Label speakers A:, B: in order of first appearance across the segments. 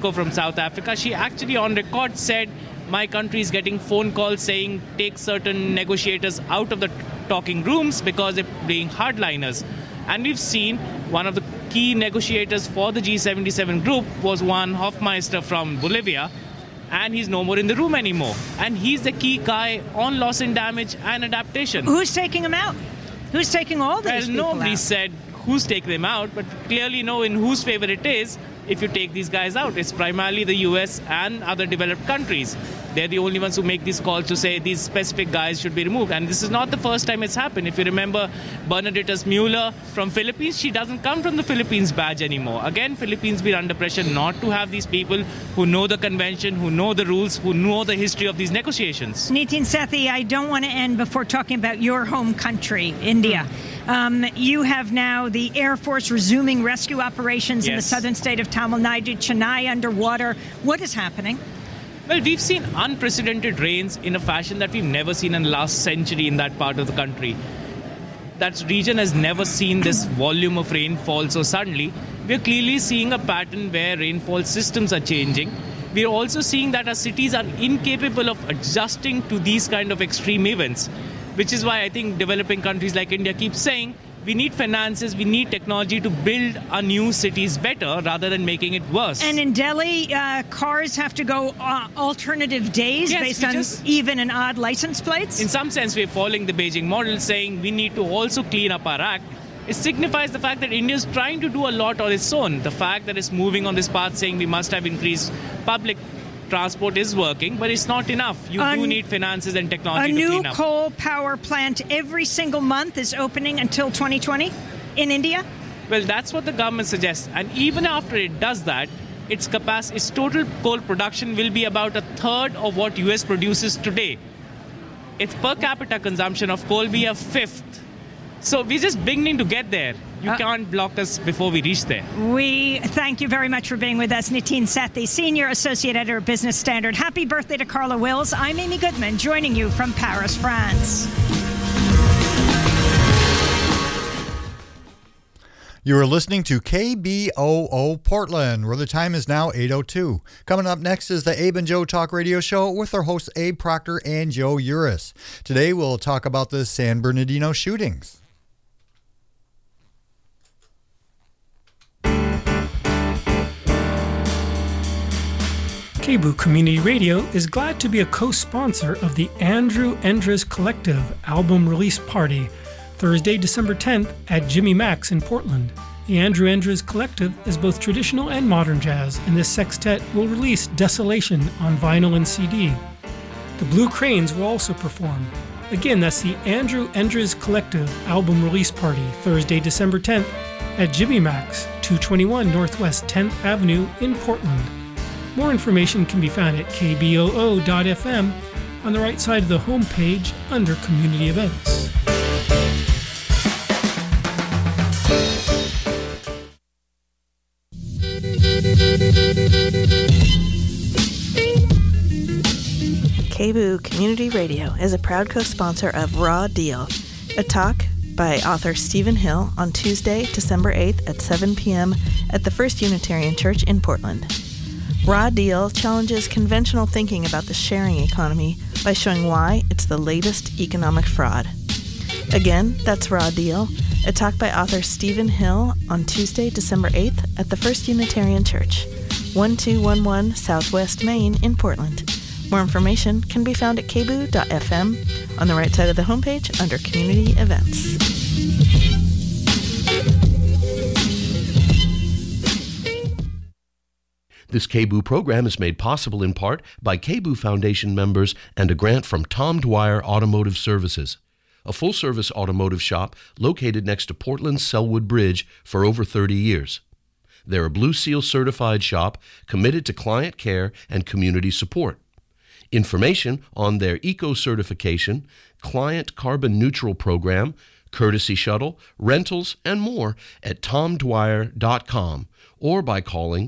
A: Keiko from South Africa, she actually on record said, my country is getting phone calls saying take certain negotiators out of the talking rooms because they're being hardliners. And we've seen one of the key negotiators for the G77 group was one Hofmeister from Bolivia, and he's no more in the room anymore. And he's the key guy on loss and damage and adaptation.
B: Who's taking him out? Who's taking all these people
A: nobody
B: out?
A: said who's taking them out, but clearly know in whose favor it is if you take these guys out. It's primarily the US and other developed countries. They're the only ones who make these calls to say these specific guys should be removed. And this is not the first time it's happened. If you remember Bernadette Mueller from Philippines, she doesn't come from the Philippines badge anymore. Again, Philippines been under pressure not to have these people who know the convention, who know the rules, who know the history of these negotiations.
B: Nitin Sethi, I don't want to end before talking about your home country, India. You have now the Air Force resuming rescue operations in the southern state of Tamil Nadu, Chennai underwater. What is happening?
A: Well, we've seen unprecedented rains in a fashion that we've never seen in the last century in that part of the country. That region has never seen this volume of rainfall so suddenly. We're clearly seeing a pattern where rainfall systems are changing. We're also seeing that our cities are incapable of adjusting to these kind of extreme events, which is why I think developing countries like India keep saying we need finances, we need technology to build our new cities better rather than making it worse.
B: And in Delhi, cars have to go alternative days based on even and odd license plates?
A: In some sense, we're following the Beijing model, saying we need to also clean up our act. It signifies the fact that India is trying to do a lot on its own. The fact that it's moving on this path saying we must have increased public transport is working, but it's not enough. You do need finances and technology to clean up.
B: A new coal power plant every single month is opening until 2020 in India?
A: Well, that's what the government suggests. And even after it does that, its total coal production will be about a third of what US produces today. Its per capita consumption of coal will be a fifth. So we're just beginning to get there. You can't block us before we reach there.
B: We thank you very much for being with us. Nitin Sethi, Senior Associate Editor of Business Standard. Happy birthday to Carla Wills. I'm Amy Goodman, joining you from Paris, France.
C: You are listening to KBOO Portland, where the time is now 8:02. Coming up next is the Abe and Joe Talk Radio Show with our hosts Abe Proctor and Joe Uris. Today we'll talk about the San Bernardino shootings.
D: KBOO Community Radio is glad to be a co-sponsor of the Andrew Endres Collective album release party, Thursday, December 10th at Jimmy Mac's in Portland. The Andrew Endres Collective is both traditional and modern jazz, and this sextet will release Desolation on vinyl and CD. The Blue Cranes will also perform. Again, that's the Andrew Endres Collective album release party, Thursday, December 10th at Jimmy Mac's, 221 Northwest 10th Avenue in Portland. More information can be found at kboo.fm on the right side of the homepage under Community Events.
E: KBOO Community Radio is a proud co-sponsor of Raw Deal, a talk by author Stephen Hill on Tuesday, December 8th at 7 p.m. at the First Unitarian Church in Portland. Raw Deal challenges conventional thinking about the sharing economy by showing why it's the latest economic fraud. Again, that's Raw Deal, a talk by author Stephen Hill on Tuesday, December 8th at the First Unitarian Church, 1211 Southwest Main in Portland. More information can be found at kboo.fm on the right side of the homepage under Community Events.
F: This KBOO program is made possible in part by KBOO Foundation members and a grant from Tom Dwyer Automotive Services, a full-service automotive shop located next to Portland's Selwood Bridge for over 30 years. They're a Blue Seal certified shop committed to client care and community support. Information on their eco-certification, client carbon neutral program, courtesy shuttle, rentals, and more at tomdwyer.com or by calling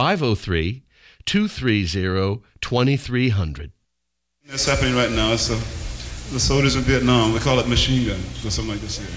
F: 503-230-2300.
G: That's happening right now. It's the soldiers in Vietnam. We call it machine gun or something like this here.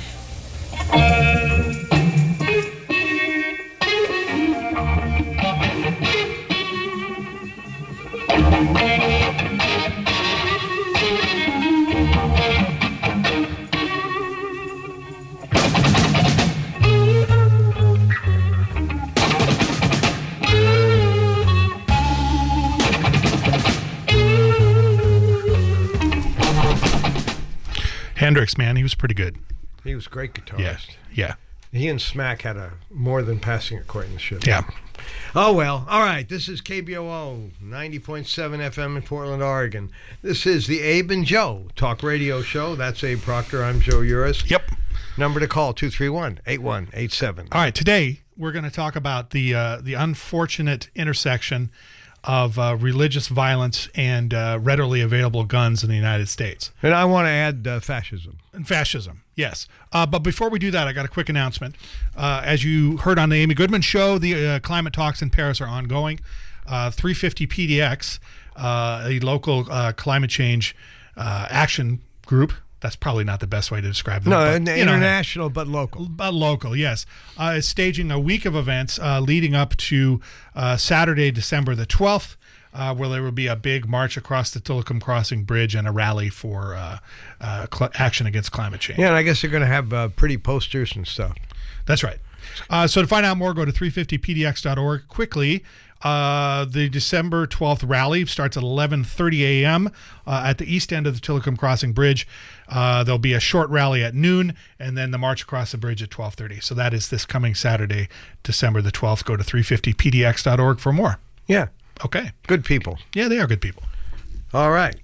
H: Hendrix, man, he was pretty good.
I: He was a great guitarist.
H: Yeah.
I: He and Smack had a more than passing acquaintanceship.
H: Yeah.
I: Oh, well. All right. This is KBOO 90.7 FM in Portland, Oregon. This is the Abe and Joe Talk Radio Show. That's Abe Proctor. I'm Joe Uris.
H: Yep.
I: Number to call, 231-8187.
H: All right. Today, we're going to talk about the unfortunate intersection of religious violence and readily available guns in the United States.
I: And I want to add fascism.
H: And fascism, yes. But before we do that, I got a quick announcement. As you heard on the Amy Goodman Show, the climate talks in Paris are ongoing. 350 PDX, a local climate change action group. That's probably not the best way to describe them.
I: No, international, but local.
H: But local, yes. Is staging a week of events leading up to Saturday, December the 12th, where there will be a big march across the Tillicum Crossing Bridge and a rally for action against climate change.
I: Yeah, and I guess they're going to have pretty posters and stuff.
H: That's right. So to find out more, go to 350pdx.org. Quickly, the December 12th rally starts at 11:30 a.m. At the east end of the Tillicum Crossing Bridge. There'll be a short rally at noon, and then the march across the bridge at 12:30. So that is this coming Saturday, December the 12th. Go to 350pdx.org for more.
I: Yeah.
H: Okay.
I: Good people.
H: Yeah, they are good people.
I: All right.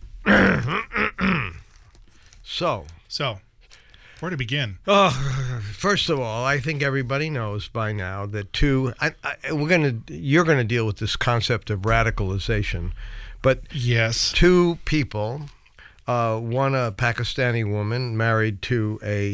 I: So,
H: where to begin?
I: First of all, I think everybody knows by now that you're going to deal with this concept of radicalization, but
H: yes,
I: two people, one a Pakistani woman married to an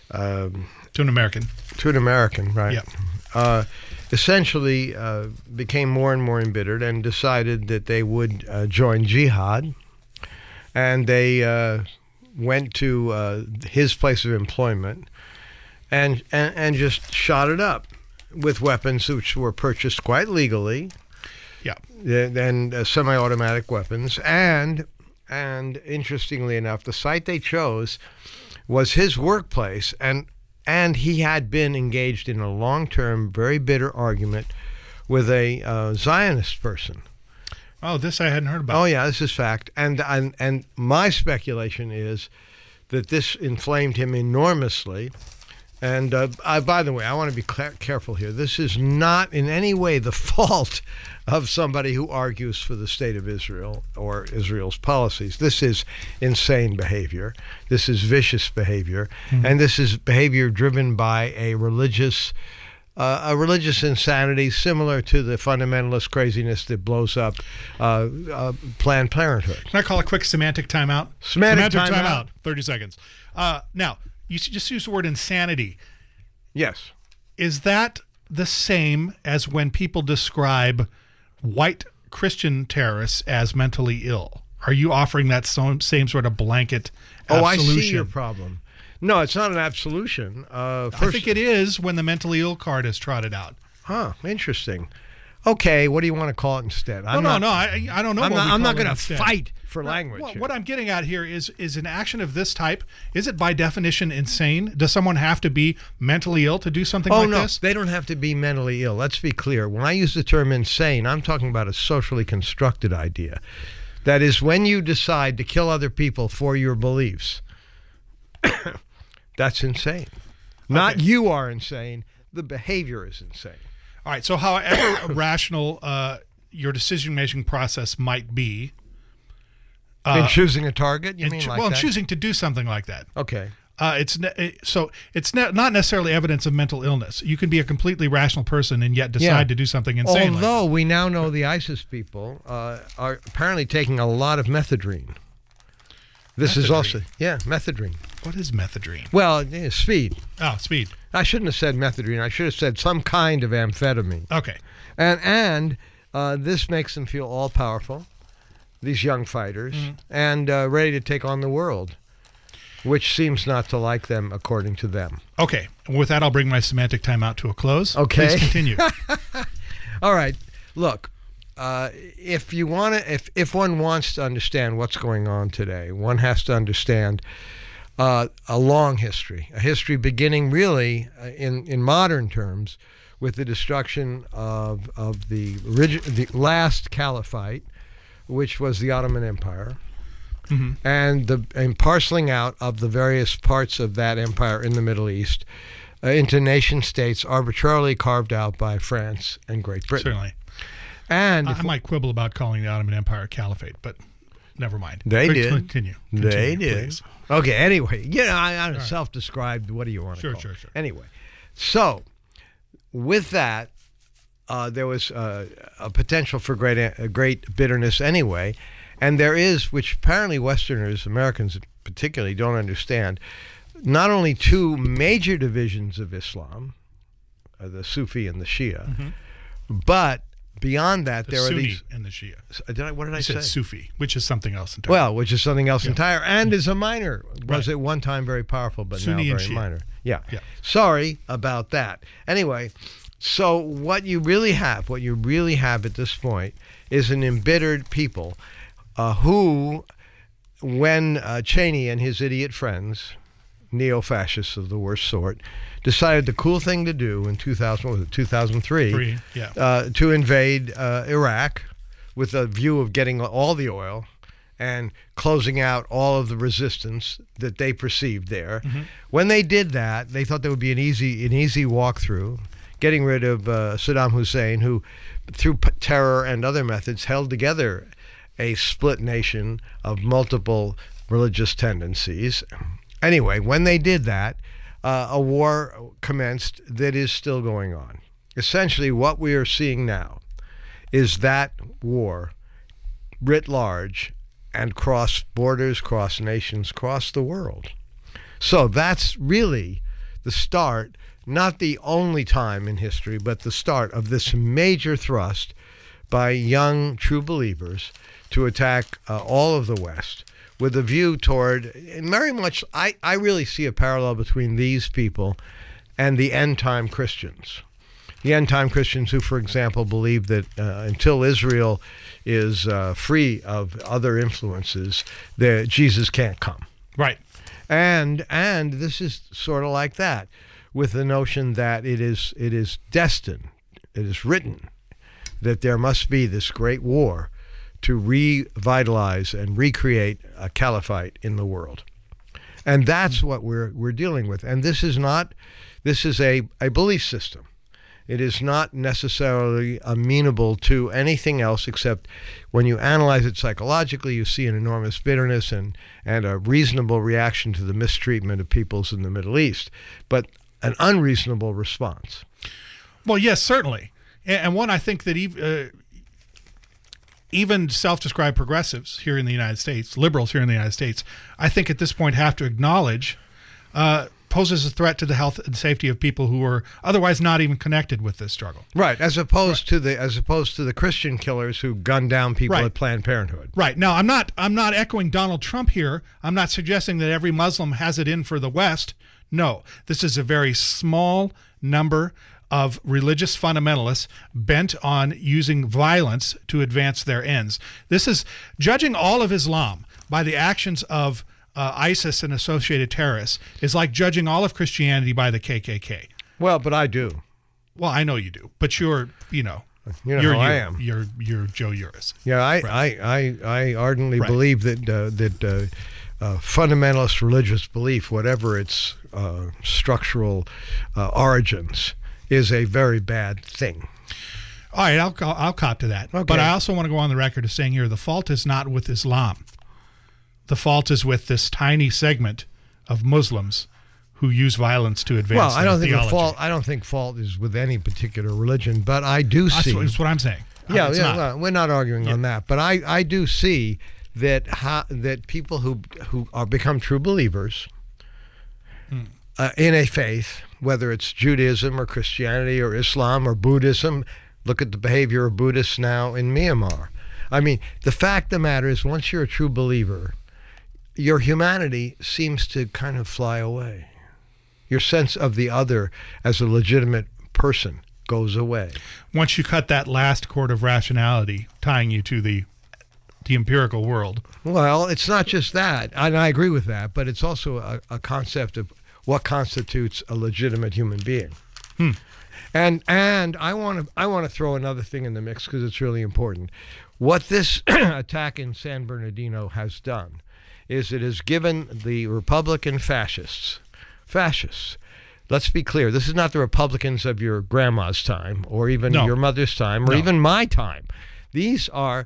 I: American, right?
H: Yeah.
I: Essentially became more and more embittered and decided that they would join jihad, and they went to his place of employment and just shot it up with weapons which were purchased quite legally.
H: Yeah.
I: And semi-automatic weapons, and interestingly enough, the site they chose was his workplace, and he had been engaged in a long-term, very bitter argument with a Zionist person.
H: Oh, this I hadn't heard about.
I: Oh, yeah, this is fact. And my speculation is that this inflamed him enormously. And by the way, I want to be careful here. This is not in any way the fault of somebody who argues for the state of Israel or Israel's policies. This is insane behavior. This is vicious behavior. Mm-hmm. And this is behavior driven by a religious insanity similar to the fundamentalist craziness that blows up Planned Parenthood.
H: Can I call a quick semantic timeout?
I: Semantic timeout.
H: 30 seconds. Now, you just use the word insanity.
I: Yes.
H: Is that the same as when people describe white Christian terrorists as mentally ill? Are you offering that same sort of blanket absolution?
I: Oh, I see your problem. No, it's not an absolution.
H: I think it is when the mentally ill card is trotted out.
I: Huh, interesting. Okay, what do you want to call it instead?
H: I don't know. I'm not
I: going to fight for language.
H: Well, what I'm getting at here is an action of this type, is it by definition insane? Does someone have to be mentally ill to do something like this?
I: They don't have to be mentally ill. Let's be clear. When I use the term insane, I'm talking about a socially constructed idea. That is, when you decide to kill other people for your beliefs, that's insane. Not you are insane. The behavior is insane.
H: All right. So however rational your decision-making process might be.
I: In choosing a target, you mean like that?
H: Well, choosing to do something like that.
I: Okay.
H: It's not necessarily evidence of mental illness. You can be a completely rational person and yet decide to do something insane.
I: Although we now know the ISIS people are apparently taking a lot of methadone. This is also, methadone.
H: What is methadone?
I: Well, speed.
H: Oh, speed.
I: I shouldn't have said methadone. I should have said some kind of amphetamine.
H: Okay.
I: And this makes them feel all-powerful, these young fighters, and ready to take on the world, which seems not to like them according to them.
H: Okay. With that, I'll bring my semantic timeout to a close.
I: Okay.
H: Please continue.
I: All right. Look, if you want to, if one wants to understand what's going on today, one has to understand a long history, a history beginning really in modern terms with the destruction of the last caliphate, which was the Ottoman Empire, and the parceling out of the various parts of that empire in the Middle East into nation states arbitrarily carved out by France and Great Britain.
H: Certainly.
I: And
H: I might quibble about calling the Ottoman Empire a caliphate, but never mind.
I: They did.
H: Continue.
I: They did.
H: Please.
I: Okay, anyway, I'm self-described. What do you want to call it? Sure. Anyway, so with that, there was a potential for great bitterness anyway, and there is, which apparently Westerners, Americans particularly, don't understand, not only two major divisions of Islam, the Sufi and the Shia, but beyond that, there
H: Sunni
I: are these
H: and the Shia.
I: What did I say?
H: Said Sufi, which is something else entirely.
I: Well, which is something else entirely, and is a minor. Was
H: Right.
I: at one time very powerful, but
H: Sunni
I: now
H: and
I: very
H: Shia.
I: minor. Yeah.
H: Yeah.
I: Sorry about that. Anyway, so what you really have at this point, is an embittered people who, when Cheney and his idiot friends, neo-fascists of the worst sort, decided the cool thing to do in 2003, to invade Iraq with a view of getting all the oil and closing out all of the resistance that they perceived there. When they did that, they thought there would be an easy walkthrough, getting rid of Saddam Hussein, who, through terror and other methods, held together a split nation of multiple religious tendencies. Anyway, when they did that, a war commenced that is still going on. Essentially, what we are seeing now is that war writ large and cross borders, cross nations, cross the world. So that's really the start, not the only time in history, but the start of this major thrust by young true believers to attack all of the West, with a view toward, very much, I really see a parallel between these people and the end-time Christians. The end-time Christians who, for example, believe that until Israel is free of other influences, Jesus can't come.
H: Right.
I: And this is sort of like that, with the notion that it is destined, it is written, that there must be this great war to revitalize and recreate a caliphate in the world. And that's what we're dealing with. And this is a belief system. It is not necessarily amenable to anything else, except when you analyze it psychologically, you see an enormous bitterness and a reasonable reaction to the mistreatment of peoples in the Middle East, but an unreasonable response.
H: Well, yes, certainly. And one, I think that even self-described progressives here in the United States, liberals here in the United States, I think at this point have to acknowledge poses a threat to the health and safety of people who are otherwise not even connected with this struggle.
I: Right, as opposed to the Christian killers who gun down people at Planned Parenthood.
H: Right. Now, I'm not echoing Donald Trump here. I'm not suggesting that every Muslim has it in for the West. No, this is a very small number of religious fundamentalists bent on using violence to advance their ends. This is judging all of Islam by the actions of ISIS and associated terrorists is like judging all of Christianity by the KKK.
I: Well, but I do.
H: Well, I know you do, but you're
I: I am.
H: You're Joe Uris.
I: Yeah, I ardently believe that fundamentalist religious belief, whatever its structural origins, is a very bad thing.
H: All right, I'll cop to that.
I: Okay.
H: But I also want to go on the record as saying here, the fault is not with Islam. The fault is with this tiny segment of Muslims who use violence to advance their theology.
I: I don't think fault is with any particular religion, but I do see.
H: That's what I'm saying.
I: Well, we're not arguing on that, but I do see that people who are become true believers in a faith, whether it's Judaism or Christianity or Islam or Buddhism. Look at the behavior of Buddhists now in Myanmar. I mean, the fact of the matter is, once you're a true believer, your humanity seems to kind of fly away. Your sense of the other as a legitimate person goes away.
H: Once you cut that last cord of rationality tying you to the empirical world.
I: Well, it's not just that, and I agree with that, but it's also a concept of what constitutes a legitimate human being. And I want to throw another thing in the mix because it's really important. What this attack in San Bernardino has done is it has given the Republican fascists, let's be clear, this is not the Republicans of your grandma's time or even your mother's time or even my time. These are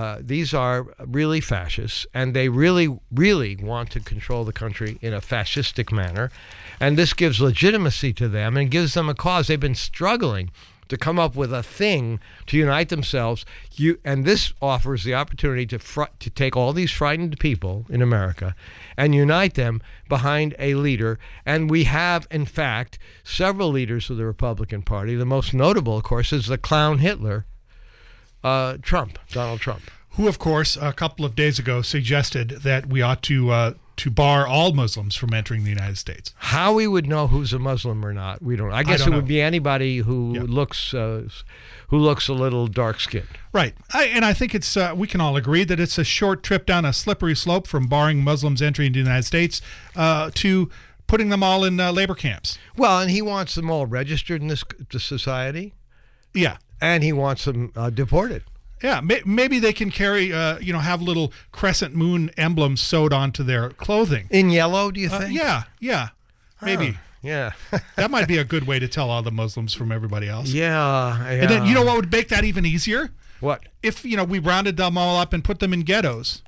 I: really fascists, and they really, really want to control the country in a fascistic manner. And this gives legitimacy to them and gives them a cause. They've been struggling to come up with a thing to unite themselves. And this offers the opportunity to take all these frightened people in America and unite them behind a leader. And we have, in fact, several leaders of the Republican Party. The most notable, of course, is the clown Hitler, Donald Trump.
H: Who, of course, a couple of days ago suggested that we ought to bar all Muslims from entering the United States.
I: How we would know who's a Muslim or not, we don't. I guess it would be anybody who looks a little dark-skinned.
H: Right, and I think it's we can all agree that it's a short trip down a slippery slope from barring Muslims entering the United States to putting them all in labor camps.
I: Well, and he wants them all registered in this society.
H: Yeah,
I: and he wants them deported.
H: Yeah, maybe they can carry, have little crescent moon emblems sewed onto their clothing.
I: In yellow, do you think?
H: Yeah, maybe.
I: Yeah.
H: That might be a good way to tell all the Muslims from everybody else.
I: Yeah.
H: And then, you know what would make that even easier?
I: What?
H: If, we rounded them all up and put them in ghettos.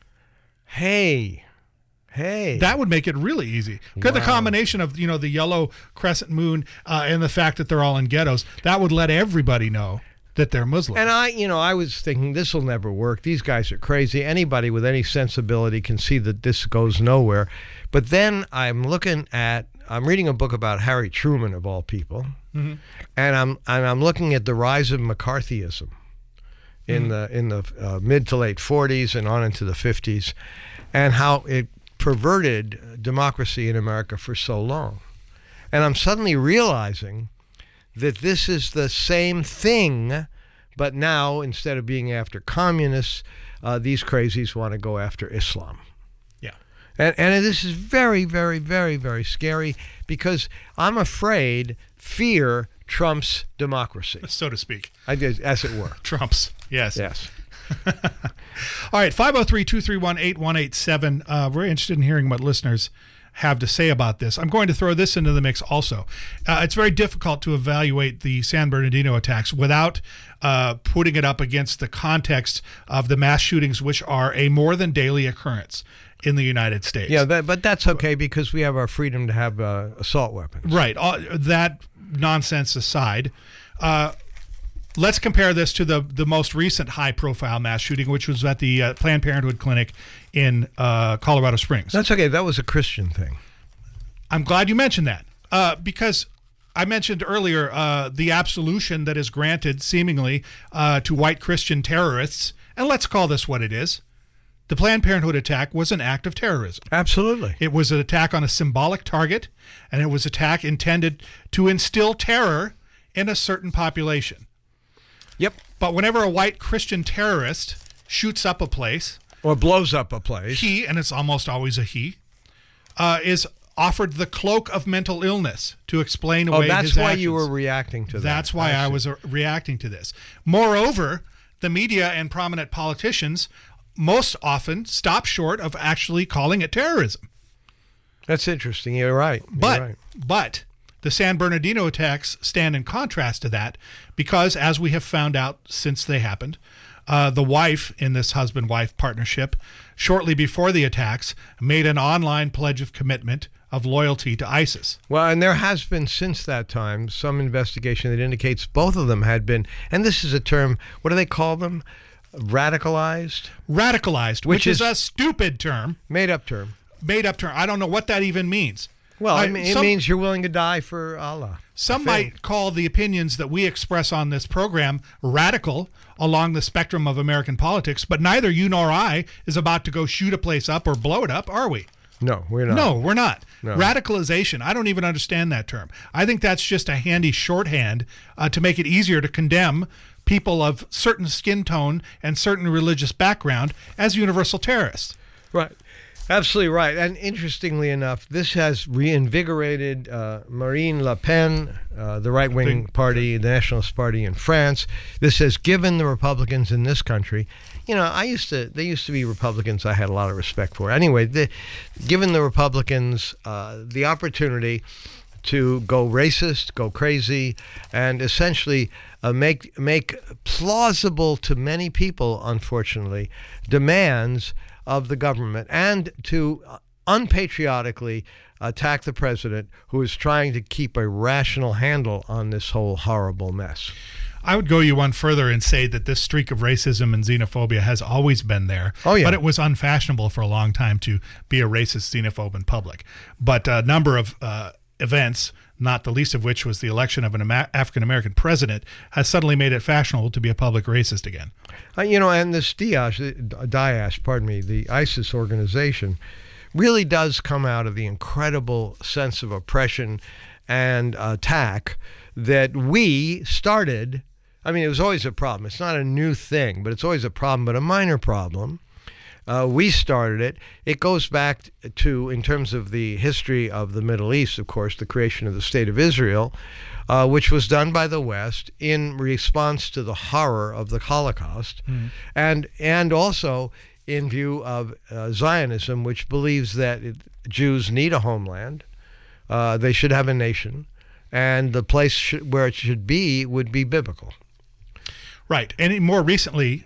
I: Hey.
H: That would make it really easy. Because the combination of, the yellow crescent moon and the fact that they're all in ghettos, that would let everybody know that they're Muslim.
I: And I was thinking this will never work. These guys are crazy. Anybody with any sensibility can see that this goes nowhere. But then I'm reading a book about Harry Truman of all people, and I'm looking at the rise of McCarthyism in the mid to late 40s and on into the 50s, and how it perverted democracy in America for so long. And I'm suddenly realizing that this is the same thing, but now instead of being after communists, these crazies want to go after Islam.
H: Yeah.
I: And this is very, very, very, very scary because I'm afraid fear trumps democracy.
H: So to speak.
I: As it were.
H: Trumps. Yes.
I: Yes.
H: All right, 503-231-8187. We're interested in hearing what listeners have to say about this. I'm going to throw this into the mix also. It's very difficult to evaluate the San Bernardino attacks without putting it up against the context of the mass shootings, which are a more than daily occurrence in the United States.
I: Yeah, but that's okay because we have our freedom to have assault weapons.
H: Right. That nonsense aside, let's compare this to the most recent high-profile mass shooting, which was at the Planned Parenthood clinic in Colorado Springs.
I: That's okay. That was a Christian thing.
H: I'm glad you mentioned that because I mentioned earlier the absolution that is granted seemingly to white Christian terrorists, and let's call this what it is. The Planned Parenthood attack was an act of terrorism.
I: Absolutely.
H: It was an attack on a symbolic target, and it was an attack intended to instill terror in a certain population.
I: Yep.
H: But whenever a white Christian terrorist shoots up a place,
I: or blows up a place,
H: he, and it's almost always a he, is offered the cloak of mental illness to explain away his actions.
I: That's why you were reacting to that.
H: That's why I was reacting to this. Moreover, the media and prominent politicians most often stop short of actually calling it terrorism.
I: That's interesting. You're right.
H: But the San Bernardino attacks stand in contrast to that because, as we have found out since they happened, the wife in this husband-wife partnership, shortly before the attacks, made an online pledge of commitment of loyalty to ISIS.
I: Well, and there has been since that time some investigation that indicates both of them had been, and this is a term, what do they call them? Radicalized?
H: Radicalized, which is a stupid term.
I: Made-up term.
H: Made-up term. I don't know what that even means.
I: Well, it means you're willing to die for Allah.
H: Some might call the opinions that we express on this program radical along the spectrum of American politics, but neither you nor I is about to go shoot a place up or blow it up, are we?
I: No, we're not.
H: No, we're not.
I: No.
H: Radicalization, I don't even understand that term. I think that's just a handy shorthand to make it easier to condemn people of certain skin tone and certain religious background as universal terrorists.
I: Right. Absolutely right. And interestingly enough, this has reinvigorated Marine Le Pen, the right-wing party, the Nationalist Party in France. This has given the Republicans in this country, they used to be Republicans I had a lot of respect for. Anyway, given the Republicans the opportunity to go racist, go crazy, and essentially make plausible to many people, unfortunately, demands of the government, and to unpatriotically attack the president, who is trying to keep a rational handle on this whole horrible mess.
H: I would go you one further and say that this streak of racism and xenophobia has always been there.
I: Oh, yeah.
H: But it was unfashionable for a long time to be a racist xenophobe in public. But a number of events, not the least of which was the election of an African-American president, has suddenly made it fashionable to be a public racist again.
I: And this Daesh, the ISIS organization, really does come out of the incredible sense of oppression and attack that we started. I mean, it was always a problem. It's not a new thing, but it's always a problem, but a minor problem. We started it. It goes back to, in terms of the history of the Middle East, of course, the creation of the State of Israel, which was done by the West in response to the horror of the Holocaust, and also in view of Zionism, which believes that Jews need a homeland, they should have a nation, and the place where it should be would be biblical.
H: Right, and more recently,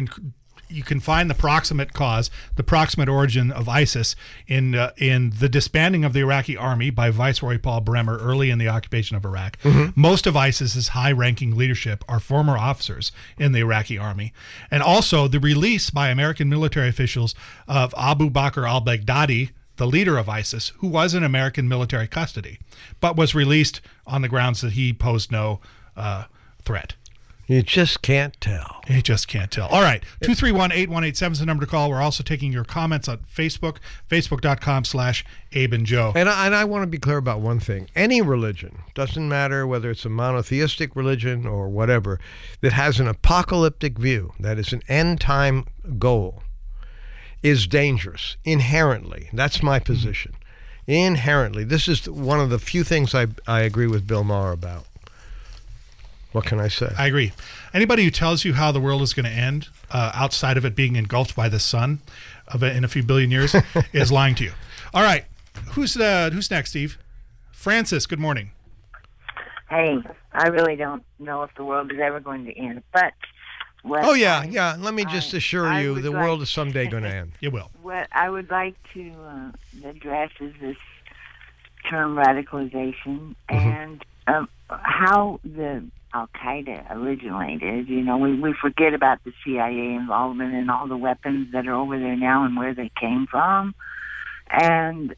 H: you can find the proximate cause, the proximate origin of ISIS in the disbanding of the Iraqi army by Viceroy Paul Bremer early in the occupation of Iraq. Most of ISIS's high-ranking leadership are former officers in the Iraqi army. And also the release by American military officials of Abu Bakr al-Baghdadi, the leader of ISIS, who was in American military custody, but was released on the grounds that he posed no threat.
I: You just can't tell.
H: You just can't tell. All right. 231-8187 is the number to call. We're also taking your comments on Facebook, facebook.com/Abe and Joe.
I: And I want to be clear about one thing. Any religion, doesn't matter whether it's a monotheistic religion or whatever, that has an apocalyptic view, that is an end-time goal, is dangerous inherently. That's my position. Inherently. This is one of the few things I agree with Bill Maher about. What can I say?
H: I agree. Anybody who tells you how the world is going to end outside of it being engulfed by the sun in a few billion years is lying to you. All right. Who's next, Steve? Francis, good morning.
J: Hey, I really don't know if the world is ever going to end, but...
I: Yeah. Let me just assure you, the world is someday going to end.
H: It will.
J: What I would like to address is this term radicalization and how the Al-Qaeda originated. We forget about the CIA involvement and all the weapons that are over there now and where they came from, and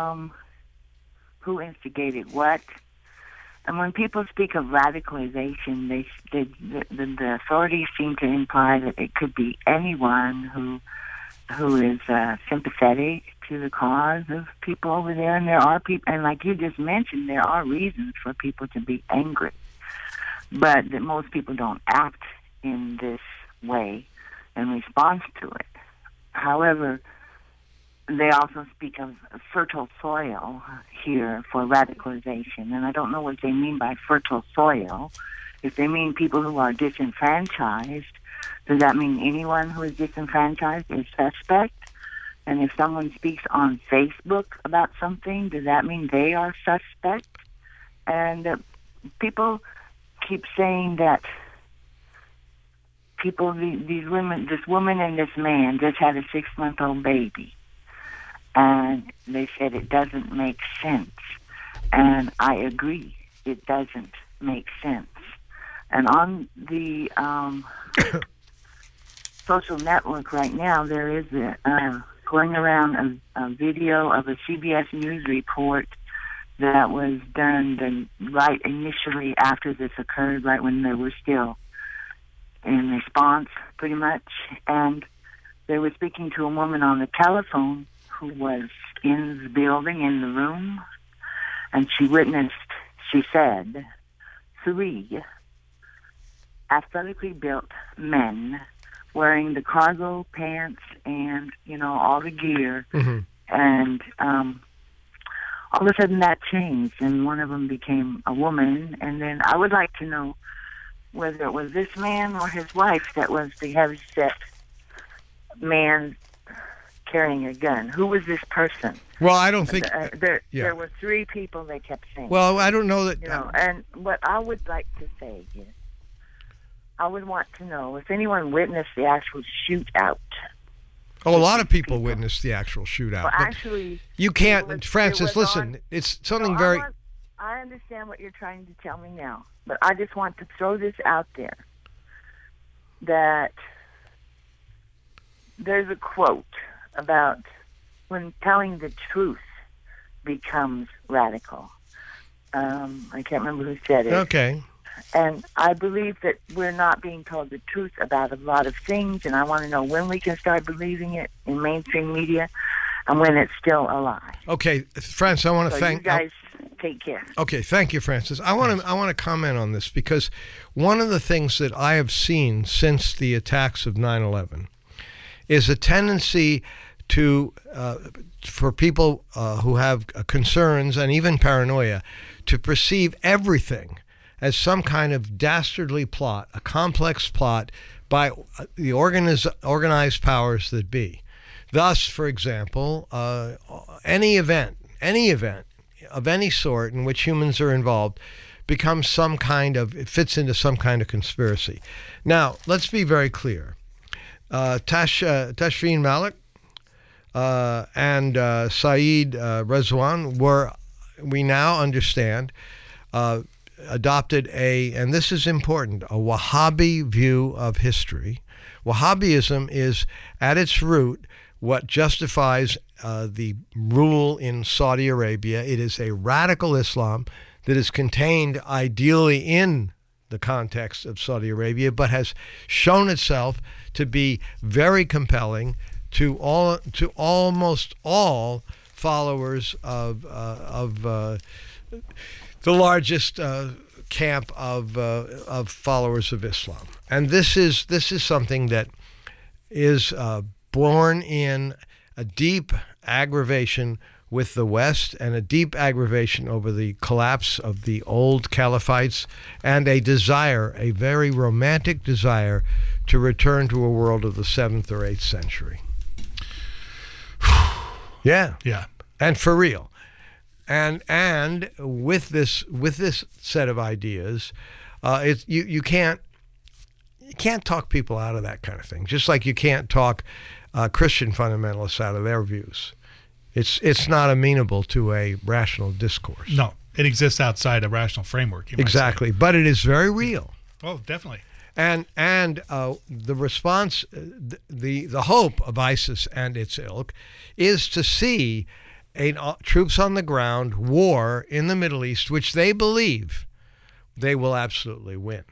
J: who instigated what. And when people speak of radicalization, the authorities seem to imply that it could be anyone who is sympathetic to the cause of people over there. And there are people, and like you just mentioned, there are reasons for people to be angry, but that most people don't act in this way in response to it. However, they also speak of fertile soil here for radicalization, and I don't know what they mean by fertile soil. If they mean people who are disenfranchised, does that mean anyone who is disenfranchised is suspect? And if someone speaks on Facebook about something, does that mean they are suspect? And people keep saying that these women, this woman and this man just had a 6-month-old baby. And they said it doesn't make sense. And I agree, it doesn't make sense. And on the social network right now, there is going around a video of a CBS News report that was done right initially after this occurred, right when they were still in response, pretty much. And they were speaking to a woman on the telephone who was in the building, in the room, and she witnessed, she said, 3 athletically built men wearing the cargo pants and, all the gear.
I: Mm-hmm.
J: And all of a sudden that changed, and one of them became a woman. And then I would like to know whether it was this man or his wife that was the heavy-set man carrying a gun. Who was this person?
I: Well, I don't think...
J: There were 3 people they kept saying.
I: Well, I don't know that...
J: And what I would like to say is, I would want to know if anyone witnessed the actual shootout.
I: Oh, a lot of people witnessed the actual shootout.
J: Well, actually...
I: You can't... Francis, listen, it's something very...
J: I understand what you're trying to tell me now, but I just want to throw this out there, that there's a quote about when telling the truth becomes radical. I can't remember who said it.
I: Okay.
J: And I believe that we're not being told the truth about a lot of things, and I want to know when we can start believing it in mainstream media and when it's still a lie.
I: Okay, Francis, I want to thank...
J: you guys take care.
I: Okay, thank you, Francis. I want to comment on this because one of the things that I have seen since the attacks of 9/11 is a tendency to for people who have concerns and even paranoia to perceive everything as some kind of dastardly plot, a complex plot by the organized powers that be. Thus, for example, any event of any sort in which humans are involved becomes it fits into some kind of conspiracy. Now, let's be very clear. Tashfeen Malik and Saeed Rezwan were, we now understand, adopted and this is important, a Wahhabi view of history. Wahhabism is, at its root, what justifies the rule in Saudi Arabia. It is a radical Islam that is contained ideally in the context of Saudi Arabia, but has shown itself to be very compelling to almost all followers of the largest camp of followers of Islam. And this is something that is born in a deep aggravation with the West and a deep aggravation over the collapse of the old caliphates and a very romantic desire to return to a world of the 7th or 8th century. Yeah. And for real. And with this set of ideas, you can't talk people out of that kind of thing. Just like you can't talk Christian fundamentalists out of their views. It's not amenable to a rational discourse.
H: No, it exists outside a rational framework.
I: Exactly, but it is very real.
H: Oh, definitely.
I: And the response, the hope of ISIS and its ilk, is to see troops on the ground war in the Middle East, which they believe they will absolutely win.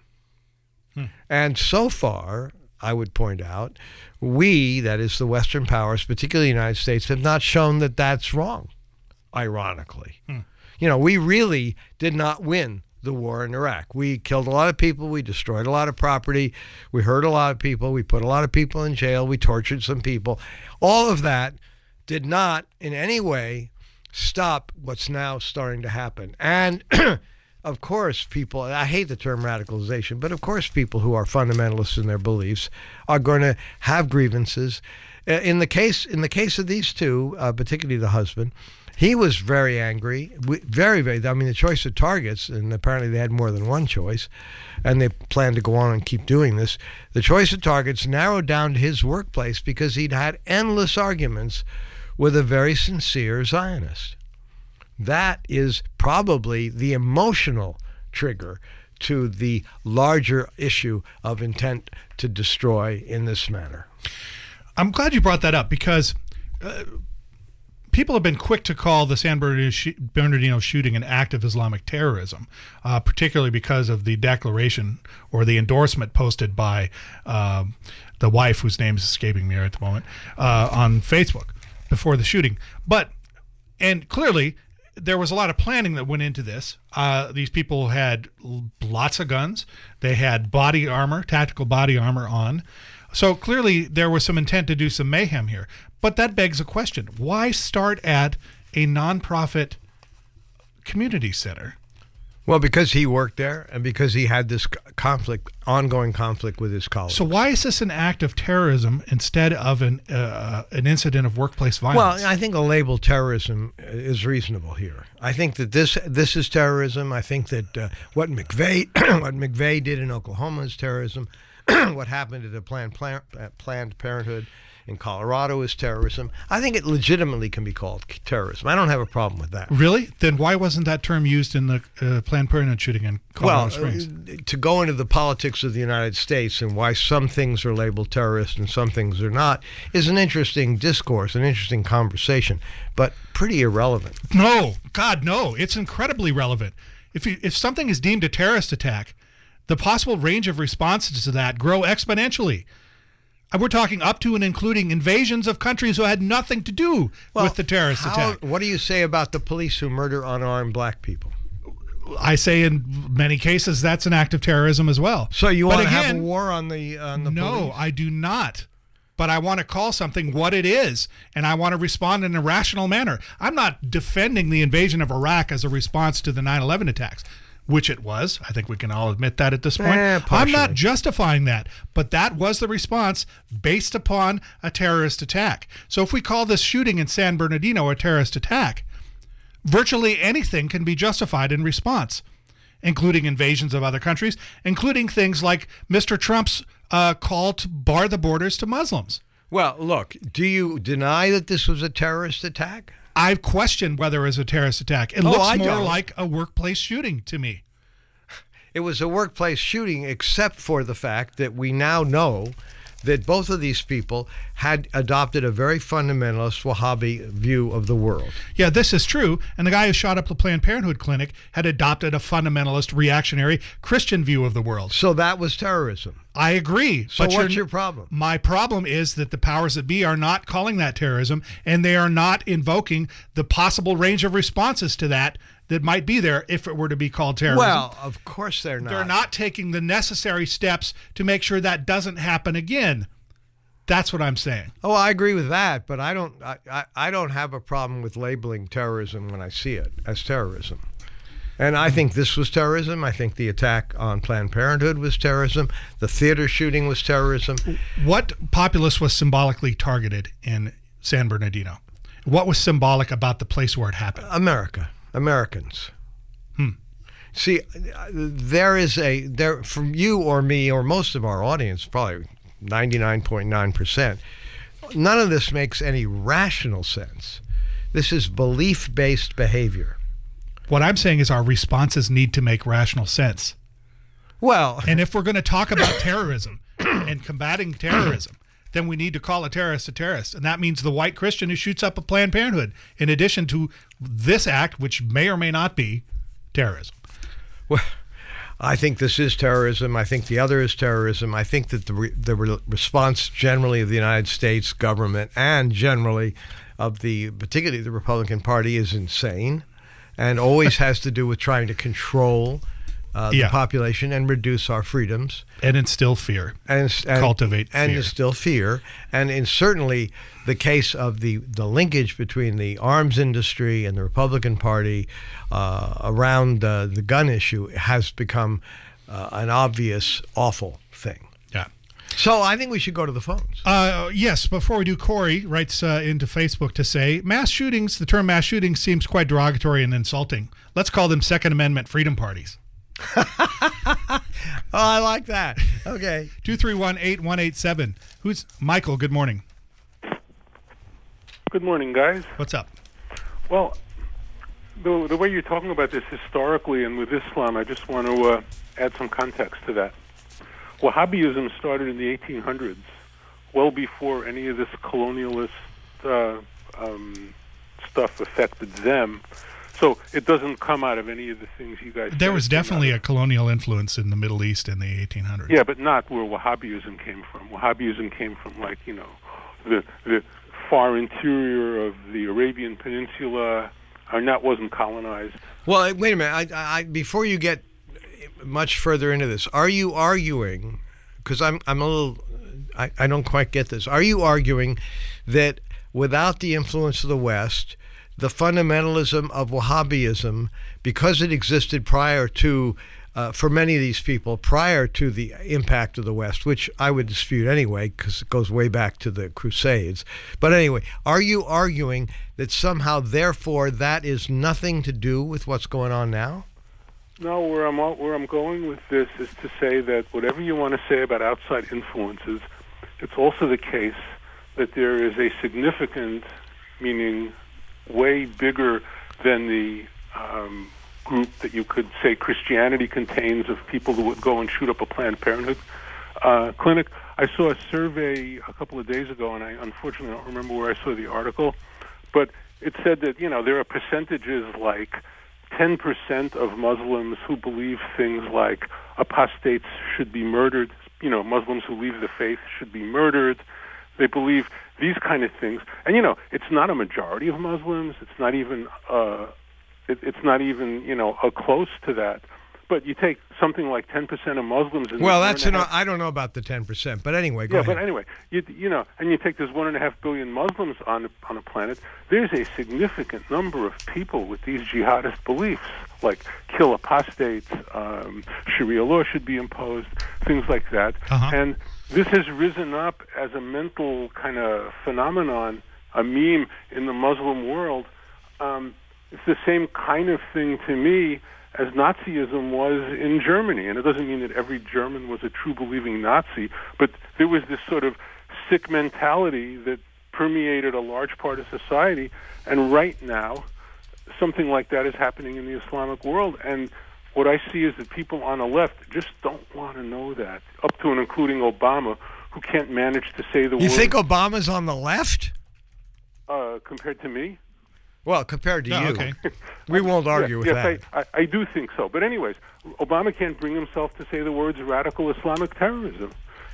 I: And so far, I would point out, that is the Western powers, particularly the United States, have not shown that that's wrong, ironically. We really did not win the war in Iraq. We killed a lot of people. We destroyed a lot of property. We hurt a lot of people. We put a lot of people in jail. We tortured some people. All of that did not in any way stop what's now starting to happen. And of course, people, I hate the term radicalization, but of course people who are fundamentalists in their beliefs are going to have grievances. In the case of these two, particularly the husband, he was very angry, very, very, the choice of targets, and apparently they had more than one choice, and they plan to go on and keep doing this. The choice of targets narrowed down to his workplace because he'd had endless arguments with a very sincere Zionist. That is probably the emotional trigger to the larger issue of intent to destroy in this manner.
H: I'm glad you brought that up because people have been quick to call the San Bernardino shooting an act of Islamic terrorism, particularly because of the declaration or the endorsement posted by the wife, whose name is escaping me at the moment, on Facebook. before the shooting. And clearly, there was a lot of planning that went into this. These people had lots of guns. They had body armor, tactical body armor on. So clearly, there was some intent to do some mayhem here. But that begs a question. Why start at a nonprofit community center?
I: Well, because he worked there and because he had this ongoing conflict with his colleagues.
H: So why is this an act of terrorism instead of an incident of workpaced violence?
I: Well, I think a label terrorism is reasonable here. I think that this is terrorism. I think that what McVeigh did in Oklahoma is terrorism. What happened at the Planned Parenthood in Colorado is terrorism. I think it legitimately can be called terrorism. I don't have a problem with that.
H: Really? Then why wasn't that term used in the Planned Parenthood shooting in Colorado Springs?
I: To go into the politics of the United States and why some things are labeled terrorist and some things are not is an interesting discourse, an interesting conversation, but pretty irrelevant.
H: No, God, no. It's incredibly relevant. If something is deemed a terrorist attack, the possible range of responses to that grow exponentially. We're talking up to and including invasions of countries who had nothing to do with the terrorist attack.
I: What do you say about the police who murder unarmed black people?
H: I say in many cases that's an act of terrorism as well.
I: So you want to have a war on the police?
H: No, I do not. But I want to call something what it is, and I want to respond in a rational manner. I'm not defending the invasion of Iraq as a response to the 9/11 attacks, which it was. I think we can all admit that at this point. I'm not justifying that, but that was the response based upon a terrorist attack. So if we call this shooting in San Bernardino a terrorist attack, virtually anything can be justified in response, including invasions of other countries, including things like Mr. Trump's call to bar the borders to Muslims.
I: Well, look, do you deny that this was a terrorist attack?
H: I've questioned whether it was a terrorist attack. It looks more like a workplace shooting to me.
I: It was a workplace shooting, except for the fact that we now know that both of these people had adopted a very fundamentalist Wahhabi view of the world.
H: Yeah, this is true. And the guy who shot up the Planned Parenthood clinic had adopted a fundamentalist, reactionary Christian view of the world.
I: So that was terrorism.
H: I agree.
I: So what's your problem?
H: My problem is that the powers that be are not calling that terrorism, and they are not invoking the possible range of responses to that might be there if it were to be called terrorism.
I: Well, of course they're not.
H: They're not taking the necessary steps to make sure that doesn't happen again. That's what I'm saying.
I: Oh, I agree with that, but I don't have a problem with labeling terrorism when I see it as terrorism. And I think this was terrorism. I think the attack on Planned Parenthood was terrorism. The theater shooting was terrorism.
H: What populace was symbolically targeted in San Bernardino? What was symbolic about the place where it happened? Americans. See, there from you or me or most of our audience, probably 99.9%, none of this makes any rational sense. This is belief-based behavior. What I'm saying is our responses need to make rational sense.
I: Well,
H: and if we're going to talk about terrorism and combating terrorism, then we need to call a terrorist, and that means the white Christian who shoots up a Planned Parenthood, in addition to this act, which may or may not be terrorism.
I: Well, I think this is terrorism. I think the other is terrorism. I think that the response generally of the United States government and generally of particularly the Republican Party is insane, and always has to do with trying to control the population and reduce our freedoms.
H: And instill fear. And cultivate fear.
I: And instill fear. And in certainly the case of the linkage between the arms industry and the Republican Party around the gun issue has become an obvious, awful thing.
H: Yeah.
I: So I think we should go to the phones.
H: Yes, before we do, Corey writes into Facebook to say, the term mass shootings seems quite derogatory and insulting. Let's call them Second Amendment freedom parties.
I: Oh, I like that. Okay.
H: 231-8187. Who's Michael? Good morning.
K: Good morning, guys.
H: What's up?
K: Well, the way you're talking about this historically and with Islam, I just want to add some context to that. Wahhabism started in the 1800s, well before any of this colonialist stuff affected them. So it doesn't come out of any of the things you guys.
H: There was definitely a colonial influence in the Middle East in the 1800s.
K: Yeah, but not where Wahhabism came from. Wahhabism came from, the far interior of the Arabian Peninsula, and that wasn't colonized.
I: Well, wait a minute. I before you get much further into this, are you arguing? Because I'm a little, I don't quite get this. Are you arguing that without the influence of the West, the fundamentalism of Wahhabism, because it existed prior to, for many of these people, prior to the impact of the West, which I would dispute anyway, because it goes way back to the Crusades. But anyway, are you arguing that somehow, therefore, that is nothing to do with what's going on now?
K: No, where I'm going with this is to say that whatever you want to say about outside influences, it's also the case that there is a significant, meaning way bigger than the group that you could say Christianity contains, of people who would go and shoot up a Planned Parenthood clinic. I saw a survey a couple of days ago, and I unfortunately don't remember where I saw the article, but it said that, there are percentages like 10% of Muslims who believe things like apostates should be murdered, Muslims who leave the faith should be murdered. They believe these kind of things. And, it's not a majority of Muslims. It's not even, close to that. But you take something like 10% of Muslims.
I: Well, I don't know about the 10%, but anyway, go ahead.
K: But anyway, and you take this 1.5 billion Muslims on the planet. There's a significant number of people with these jihadist beliefs, like kill apostates, Sharia law should be imposed, things like that. And this has risen up as a mental kind of phenomenon, a meme in the Muslim world. It's the same kind of thing to me as Nazism was in Germany. And it doesn't mean that every German was a true believing Nazi, but there was this sort of sick mentality that permeated a large part of society. And right now, something like that is happening in the Islamic world. And what I see is that people on the left just don't want to know that, up to and including Obama, who can't manage to say the word.
I: You think Obama's on the left?
K: Compared to me?
I: Well, compared to you.
H: Okay.
I: We won't argue with that.
K: I do think so. But anyways, Obama can't bring himself to say the words radical Islamic terrorism.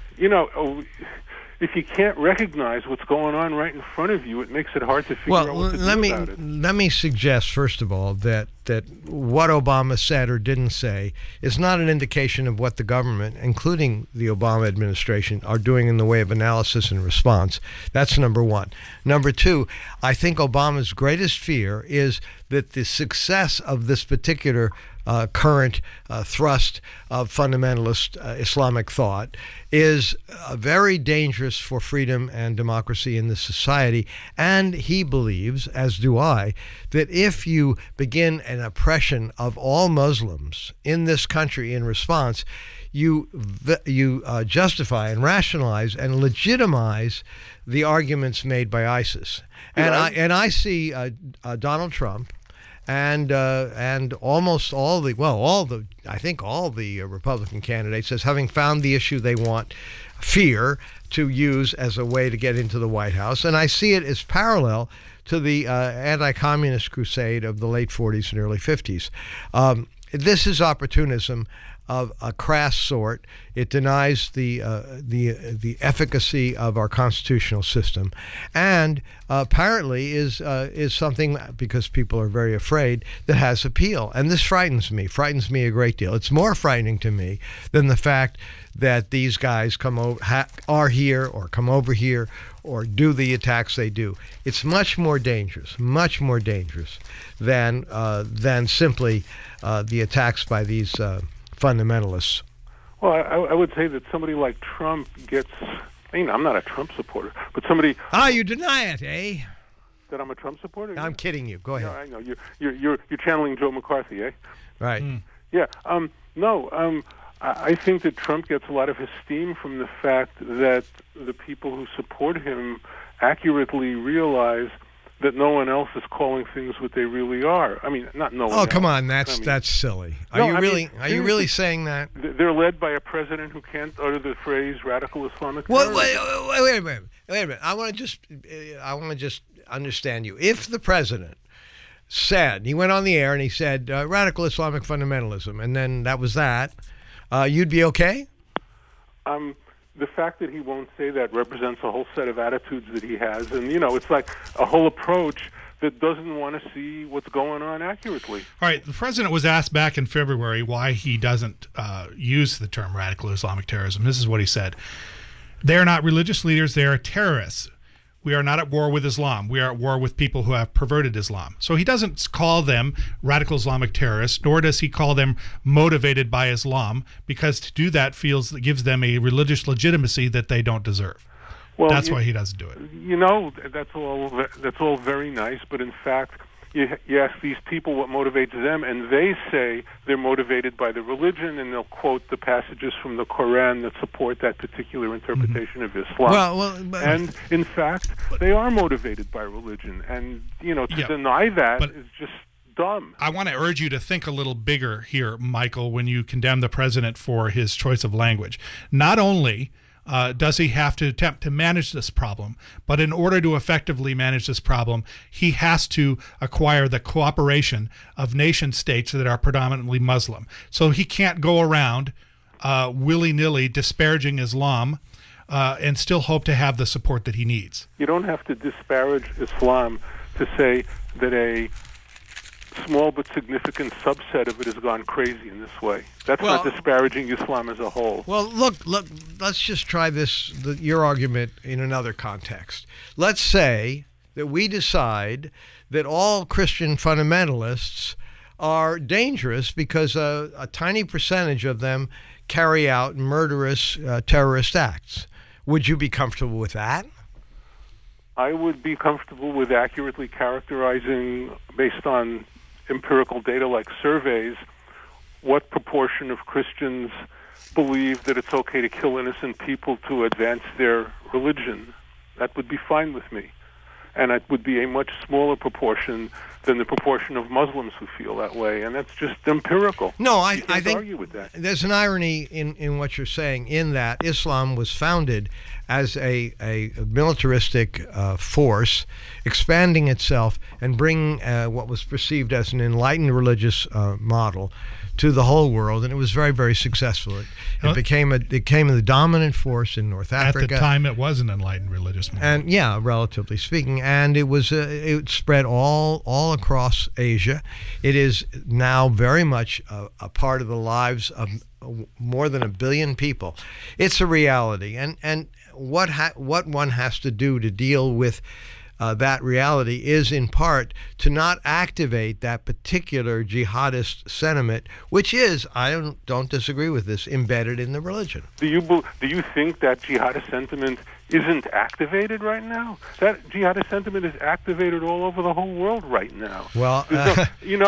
K: If you can't recognize what's going on right in front of you, it makes it hard to figure out what to do about it.
I: Let me suggest, first of all, that what Obama said or didn't say is not an indication of what the government, including the Obama administration, are doing in the way of analysis and response. That's number one. Number two, I think Obama's greatest fear is that the success of this particular current thrust of fundamentalist Islamic thought is very dangerous for freedom and democracy in this society. And he believes, as do I, that if you begin an oppression of all Muslims in this country in response, you justify and rationalize and legitimize the arguments made by ISIS. And I see Donald Trump and almost all the Republican candidates as having found the issue they want, fear, to use as a way to get into the White House. And I see it as parallel to the anti-communist crusade of the late 40s and early 50s. This is opportunism of a crass sort. It denies the efficacy of our constitutional system, and apparently is something, because people are very afraid, that has appeal. And this frightens me a great deal. It's more frightening to me than the fact that these guys are here or come over here or do the attacks they do. It's much more dangerous than simply the attacks by these fundamentalists.
K: Well, I would say that somebody like Trump gets. I'm not a Trump supporter, but somebody.
I: You deny it, eh?
K: That I'm a Trump supporter?
I: I'm kidding you. Go ahead.
K: Yeah, I know you're channeling Joe McCarthy, eh?
I: Right.
K: Yeah. No. I think that Trump gets a lot of esteem from the fact that the people who support him accurately realize that no one else is calling things what they really are. I mean, not no one else.
I: Oh, come on, that's silly. Are you really saying that?
K: They're led by a president who can't utter the phrase radical Islamic terrorism.
I: Wait a minute. I want to just understand you. If the president said, he went on the air and he said radical Islamic fundamentalism, and then that was that, you'd be okay?
K: the fact that he won't say that represents a whole set of attitudes that he has. And, it's like a whole approach that doesn't want to see what's going on accurately.
H: All right, the president was asked back in February why he doesn't use the term radical Islamic terrorism. This is what he said. They are not religious leaders, they are terrorists. We are not at war with Islam. We are at war with people who have perverted Islam. So he doesn't call them radical Islamic terrorists, nor does he call them motivated by Islam, because to do that gives them a religious legitimacy that they don't deserve. Well, that's why he doesn't do it.
K: That's all very nice, but in fact, you ask these people what motivates them, and they say they're motivated by the religion, and they'll quote the passages from the Quran that support that particular interpretation of Islam. And in fact, they are motivated by religion, and to deny that is just dumb.
H: I want to urge you to think a little bigger here, Michael, when you condemn the president for his choice of language. Not only does he have to attempt to manage this problem, but in order to effectively manage this problem, he has to acquire the cooperation of nation states that are predominantly Muslim. So he can't go around willy-nilly disparaging Islam and still hope to have the support that he needs.
K: You don't have to disparage Islam to say that a small but significant subset of it has gone crazy in this way. That's not disparaging Islam as a whole.
I: Well, look, let's just try your argument in another context. Let's say that we decide that all Christian fundamentalists are dangerous because a tiny percentage of them carry out murderous terrorist acts. Would you be comfortable with that?
K: I would be comfortable with accurately characterizing, based on empirical data like surveys, what proportion of Christians believe that it's okay to kill innocent people to advance their religion. That would be fine with me. And it would be a much smaller proportion than the proportion of Muslims who feel that way. And that's just empirical.
I: No, I think
K: argue with that.
I: There's an irony in what you're saying, in that Islam was founded as a militaristic force, expanding itself and bringing what was perceived as an enlightened religious model to the whole world, and it was very, very successful. It became the dominant force in North Africa.
H: At the time, it was an enlightened religious model.
I: And relatively speaking, and it spread all across Asia. It is now very much a part of the lives of more than 1 billion people. It's a reality, and what one has to do to deal with that reality is in part to not activate that particular jihadist sentiment, which is, I don't disagree with this, embedded in the religion.
K: Do you think that jihadist sentiment isn't activated right now? That jihadist sentiment is activated all over the whole world right now.
I: Well,
K: you're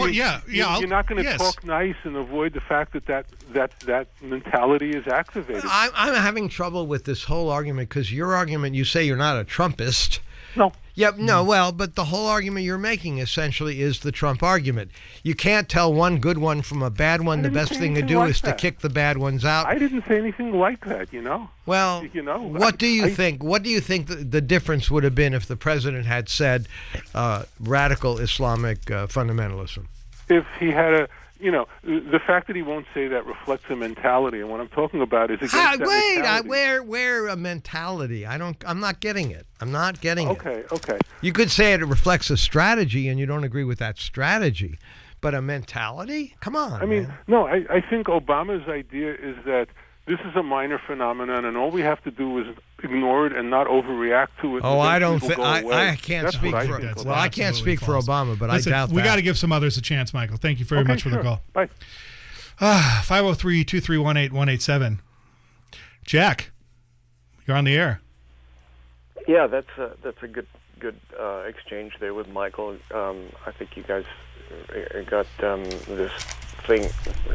K: not going to talk nice and avoid the fact that mentality is activated.
I: I'm having trouble with this whole argument because your argument, you say you're not a Trumpist.
K: No.
I: Yep. No. Well, but the whole argument you're making essentially is the Trump argument. You can't tell one good one from a bad one. The best thing to do is to kick the bad ones out.
K: I didn't say anything like that.
I: Well, what do you think? What do you think the difference would have been if the president had said radical Islamic fundamentalism?
K: If he had the fact that he won't say that reflects a mentality, and what I'm talking about is against that mentality.
I: Where a mentality? I'm not getting it. I'm not getting it.
K: Okay.
I: You could say it reflects a strategy, and you don't agree with that strategy, but a mentality? Come on.
K: I think Obama's idea is that this is a minor phenomenon, and all we have to do is ignore it and not overreact to it.
I: Oh, I don't think I can't speak for. Well, I can't speak for Obama, but
H: listen,
I: I doubt that.
H: We got to give some others a chance, Michael. Thank you very much for the call.
K: Bye.
H: 503-231-8187. Jack, you're on the air.
L: Yeah, that's a good exchange there with Michael. I think you guys got this thing.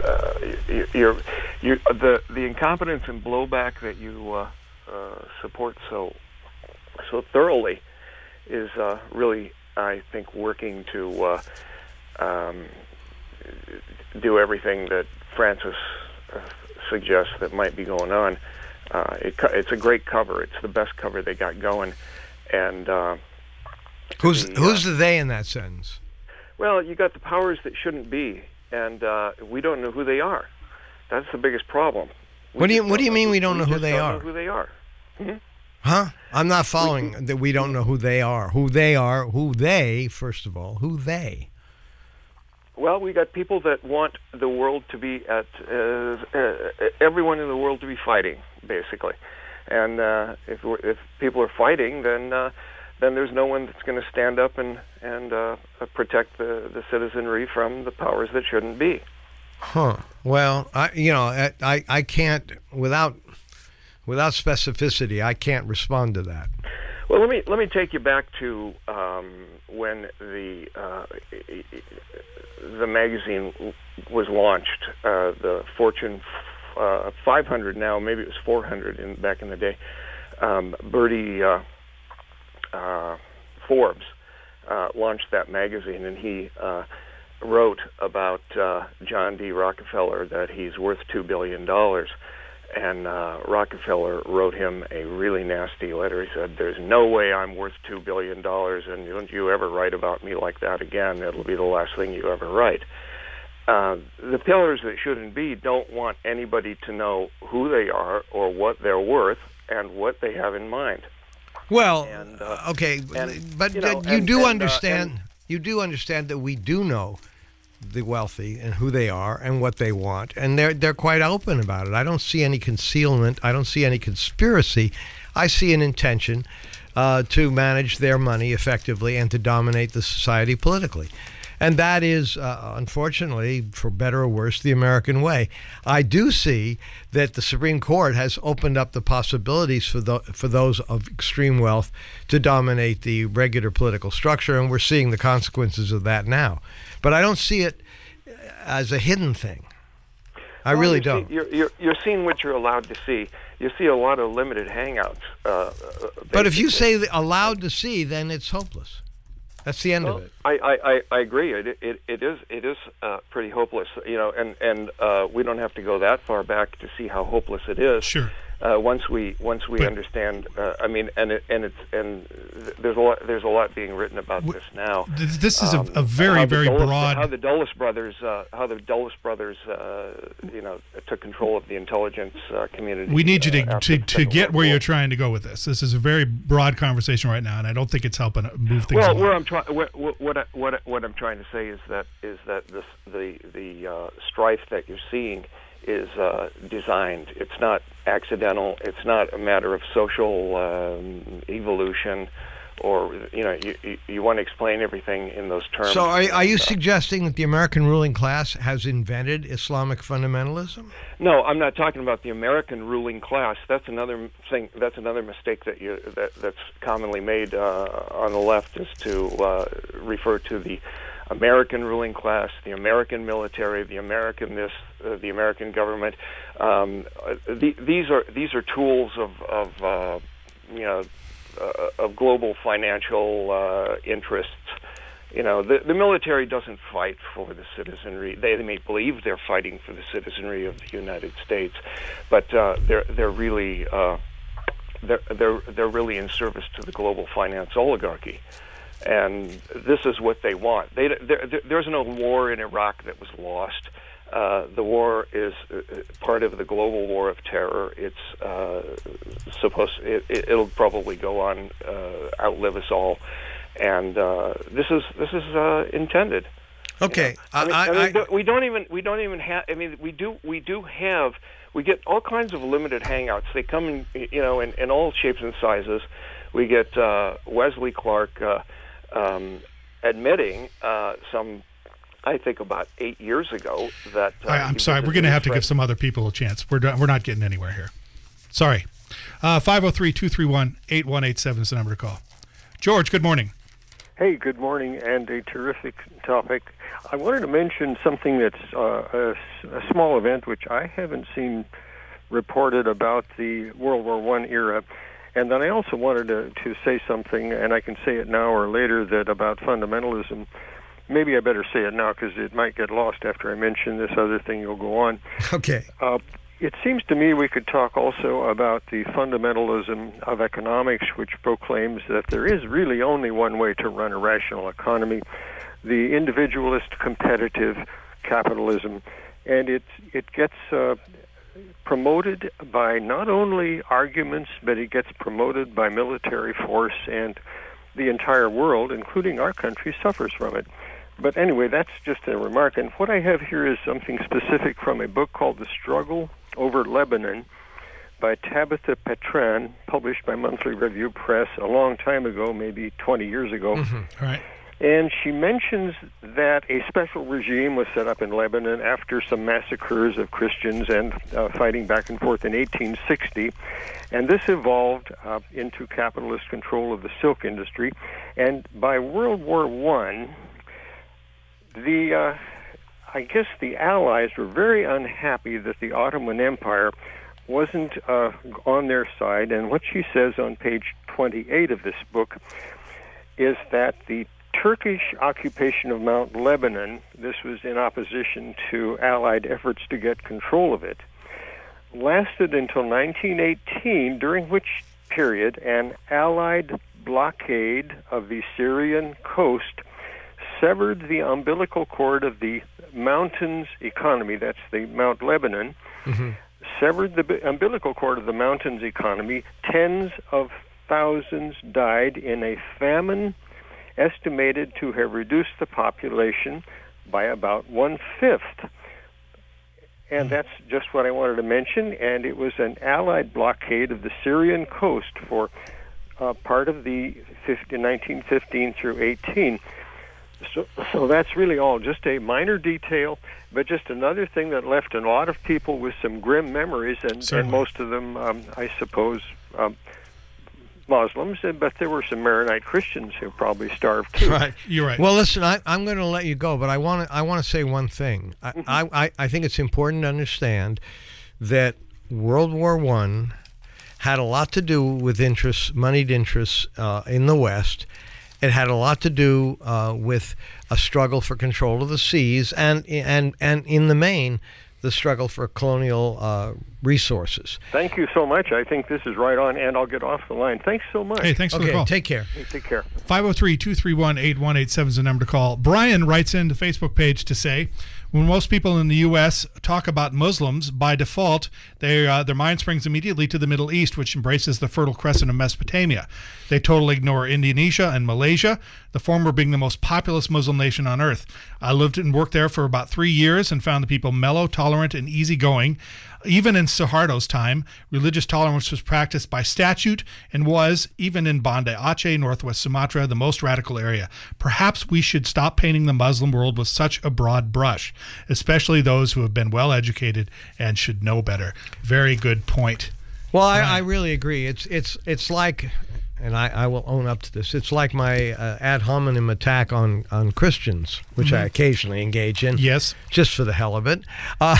L: The incompetence and blowback that you support so thoroughly is really, I think, working to do everything that Francis suggests that might be going on. It's a great cover. It's the best cover they got going. And
I: who's the they in that sentence?
L: Well, you got the powers that shouldn't be, and we don't know who they are. That's the biggest problem.
I: What do you mean we don't know who they are?
L: Know who they are.
I: Huh? I'm not following that we don't know who they are. Who they, first of all, who they?
L: Well, we got people that want the world to be everyone in the world to be fighting, basically. And if people are fighting, then there's no one that's going to stand up and protect the citizenry from the powers that shouldn't be.
I: Huh. Well, I can't without specificity. I can't respond to that.
L: Well, let me take you back to when the magazine was launched. The Fortune 500 now, maybe it was 400 back in the day. Bertie Forbes launched that magazine, and he wrote about John D. Rockefeller that he's worth $2 billion. And Rockefeller wrote him a really nasty letter. He said, "There's no way I'm worth $2 billion, and don't you ever write about me like that again. It'll be the last thing you ever write." The pillars that shouldn't be don't want anybody to know who they are or what they're worth and what they have in mind.
I: Well,
L: and,
I: okay, but you do understand that we do know the wealthy and who they are and what they want, and they're quite open about it. I don't see any concealment. I don't see any conspiracy. I see an intention to manage their money effectively and to dominate the society politically. And that is, unfortunately, for better or worse, the American way. I do see that the Supreme Court has opened up the possibilities for those of extreme wealth to dominate the regular political structure, and we're seeing the consequences of that now. But I don't see it as a hidden thing. I really don't.
L: You're seeing what you're allowed to see. You see a lot of limited hangouts.
I: But if you say allowed to see, then it's hopeless. That's the end of it.
L: I agree. It is pretty hopeless, and we don't have to go that far back to see how hopeless it is.
H: Sure.
L: Once we understand, there's a lot being written about this now.
H: This is a very broad.
L: How the Dulles brothers took control of the intelligence community.
H: We need you to get where you're trying to go with this. This is a very broad conversation right now, and I don't think it's helping move things along.
L: What I'm trying to say is that the strife that you're seeing is designed. It's not accidental. It's not a matter of social evolution, or you want to explain everything in those terms.
I: So are you suggesting that the American ruling class has invented Islamic fundamentalism?
L: No, I'm not talking about the American ruling class. That's another thing. That's another mistake that's commonly made on the left, is to refer to the American ruling class, the American military, the American the American government. These are tools of global financial interests. The military doesn't fight for the citizenry. They may believe they're fighting for the citizenry of the United States, but they're really they're really in service to the global finance oligarchy. And this is what they want. There's no war in Iraq that was lost. The war is part of the global war of terror. It's it'll probably go on, outlive us all, and this is intended.
I: Okay,
L: we don't even have. I mean, we do have. We get all kinds of limited hangouts. They come in all shapes and sizes. We get Wesley Clark admitting I think about 8 years ago that.
H: I'm sorry. We're going to have to give some other people a chance. We're not getting anywhere here. Sorry. 503-231-8187 is the number to call. George, good morning.
M: Hey, good morning, and a terrific topic. I wanted to mention something that's a small event which I haven't seen reported about the World War I era. And then I also wanted to say something, and I can say it now or later, that about fundamentalism. Maybe I better say it now because it might get lost after I mention this other thing. You'll go on.
I: Okay.
M: It seems to me we could talk also about the fundamentalism of economics, which proclaims that there is really only one way to run a rational economy, the individualist competitive capitalism. And it gets promoted by not only arguments, but it gets promoted by military force, and the entire world, including our country, suffers from it. But anyway, that's just a remark. And what I have here is something specific from a book called The Struggle Over Lebanon by Tabitha Petran, published by Monthly Review Press a long time ago, maybe 20 years ago.
H: Mm-hmm. Right.
M: And she mentions that a special regime was set up in Lebanon after some massacres of Christians and fighting back and forth in 1860. And this evolved into capitalist control of the silk industry. And by World War I, I guess the Allies were very unhappy that the Ottoman Empire wasn't on their side. And what she says on page 28 of this book is that the Turkish occupation of Mount Lebanon, this was in opposition to Allied efforts to get control of it, lasted until 1918, during which period an Allied blockade of the Syrian coast severed the umbilical cord of the mountains economy, that's the Mount Lebanon, severed the umbilical cord of the mountains economy. Tens of thousands died in a famine estimated to have reduced the population by about 1/5. And that's just what I wanted to mention. And it was an Allied blockade of the Syrian coast for part of the 1915 through 18. So that's really all. Just a minor detail, but just another thing that left a lot of people with some grim memories, and most of them, I suppose, Muslims, but there were some Maronite Christians who probably starved too.
I: Right,
H: you're right.
I: Well, listen, I'm going to let you go, but I want to say one thing. I think it's important to understand that World War I had a lot to do with moneyed interests in the West. It had a lot to do with a struggle for control of the seas, and in the main, the struggle for colonial resources.
M: Thank you so much. I think this is right on, and I'll get off the line. Thanks so much.
H: Hey, thanks for the call.
I: Take care.
M: Hey, take care.
H: 503-231-8187 is the number to call. Brian writes in the Facebook page to say, when most people in the U.S. talk about Muslims, by default, their mind springs immediately to the Middle East, which embraces the Fertile Crescent of Mesopotamia. They totally ignore Indonesia and Malaysia, the former being the most populous Muslim nation on earth. I lived and worked there for about 3 years and found the people mellow, tolerant, and easygoing. Even in Suharto's time, religious tolerance was practiced by statute and was, even in Banda Aceh, northwest Sumatra, the most radical area. Perhaps we should stop painting the Muslim world with such a broad brush, especially those who have been well educated and should know better. Very good point.
I: Well, I really agree. It's like, and I will own up to this, it's like my ad hominem attack on Christians, which I occasionally engage in.
H: Yes.
I: Just for the hell of it.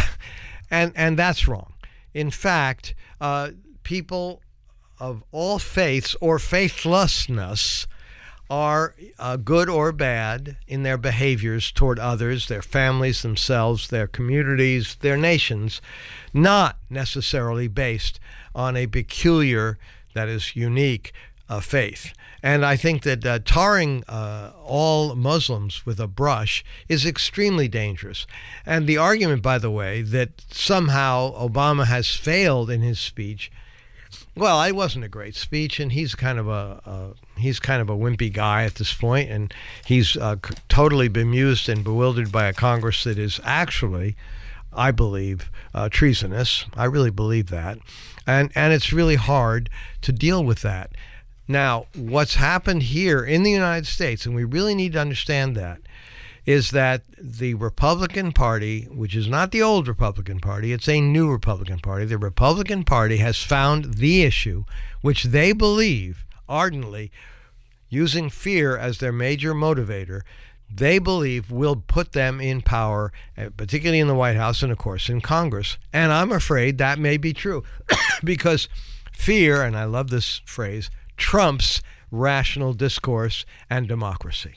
I: And that's wrong. In fact, people of all faiths or faithlessness are good or bad in their behaviors toward others, their families, themselves, their communities, their nations, not necessarily based on a peculiar, that is unique, faith. And I think that tarring all Muslims with a brush is extremely dangerous. And the argument, by the way, that somehow Obama has failed in his speech, well, it wasn't a great speech, and he's kind of a wimpy guy at this point, and he's totally bemused and bewildered by a Congress that is actually, I believe, treasonous. I really believe that, and it's really hard to deal with that. Now, what's happened here in the United States, and we really need to understand that, is that the Republican Party, which is not the old Republican Party, it's a new Republican Party. The Republican Party has found the issue, which they believe ardently, using fear as their major motivator, they believe will put them in power, particularly in the White House and, of course, in Congress. And I'm afraid that may be true because fear, and I love this phrase, trumps rational discourse and democracy.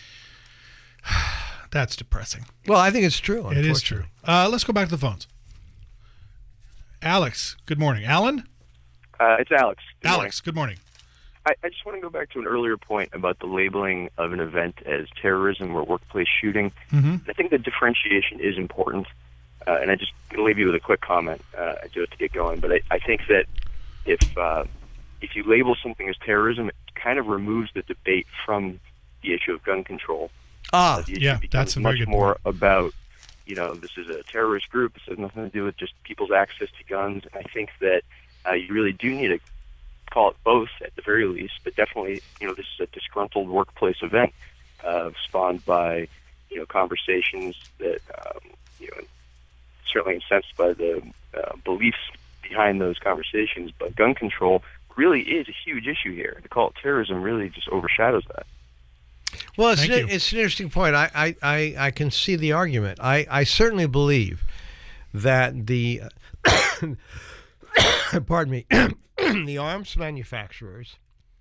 H: That's depressing.
I: Well, I think it's true.
H: It is true. Let's go back to the phones. Alex, good morning. Alan?
N: It's Alex.
H: Good morning.
N: I just want to go back to an earlier point about the labeling of an event as terrorism or workplace shooting.
H: Mm-hmm.
N: I think the differentiation is important. and I just going to leave you with a quick comment, just to get going. But I think that if you label something as terrorism, it kind of removes the debate from the issue of gun control.
H: That's a very good
N: more
H: point.
N: About, this is a terrorist group. This has nothing to do with just people's access to guns. And I think that you really do need to call it both at the very least. But definitely, this is a disgruntled workplace event spawned by, conversations that, certainly incensed by the beliefs behind those conversations. But gun control really is a huge issue here. To call it terrorism really just overshadows that.
I: Well, it's an interesting point. I can see the argument. I certainly believe that the pardon me, the arms manufacturers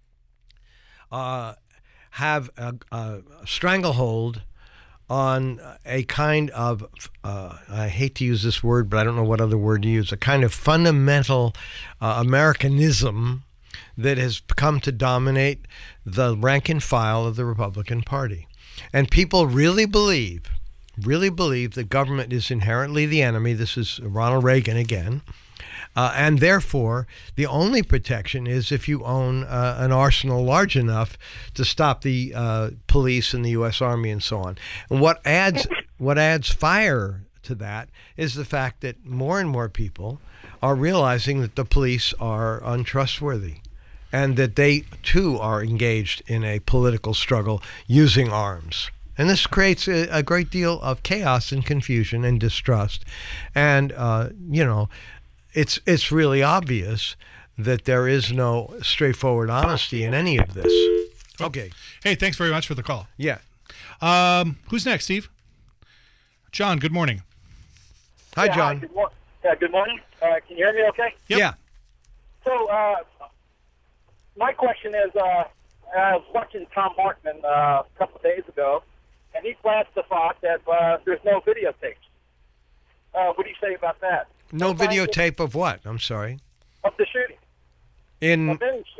I: have a stranglehold on a kind of, I hate to use this word, but I don't know what other word to use, a kind of fundamental Americanism that has come to dominate the rank and file of the Republican Party. And people really believe that government is inherently the enemy. This is Ronald Reagan again. And therefore, the only protection is if you own an arsenal large enough to stop the police and the U.S. Army and so on. And what adds fire to that is the fact that more and more people are realizing that the police are untrustworthy and that they, too, are engaged in a political struggle using arms. And this creates a great deal of chaos and confusion and distrust. And, it's really obvious that there is no straightforward honesty in any of this. Okay.
H: Hey, thanks very much for the call.
I: Yeah.
H: Who's next, Steve? John, good morning.
I: Hi, John.
O: Good morning. Can you hear me okay?
H: Yep.
I: Yeah.
O: So, my question is, I was watching Tom Hartman a couple of days ago, and he plans the thought that there's no videotapes. What do you say about that?
I: No videotape of what? I'm sorry.
O: Of the shooting.
I: In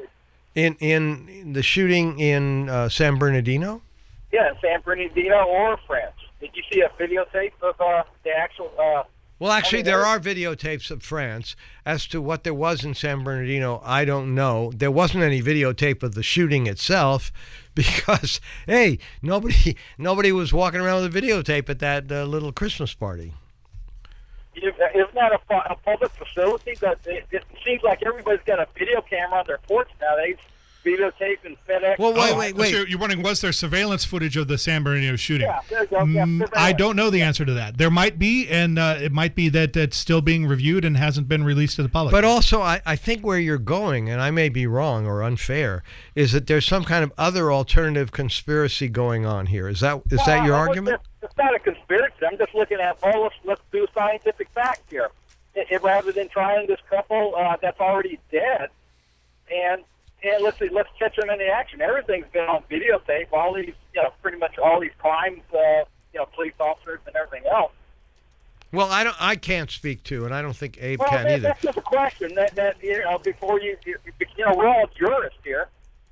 I: the shooting in San Bernardino?
O: Yeah, San Bernardino or France. Did you see a videotape of the actual...
I: Well, actually, there are videotapes of France. As to what there was in San Bernardino, I don't know. There wasn't any videotape of the shooting itself because, hey, nobody was walking around with a videotape at that little Christmas party.
O: Isn't that a public facility? That it seems like everybody's got a video camera on their porch nowadays. Videotape and FedEx.
I: Well, wait.
H: So you're wondering, was there surveillance footage of the San Bernardino shooting?
O: Yeah, there you go.
H: I don't know the answer to that. There might be, and it might be that it's still being reviewed and hasn't been released to the public.
I: But also, I think where you're going, and I may be wrong or unfair, is that there's some kind of other alternative conspiracy going on here. Is that your argument?
O: It's not a conspiracy. I'm just looking at, let's do scientific facts here. Rather than trying this couple that's already dead, and let's catch them in the action. Everything's been on videotape. All these, pretty much all these crimes, police officers and everything else.
I: Well, I can't speak to, and I don't think Abe
O: can
I: either.
O: That's just a question that before we're all jurists here,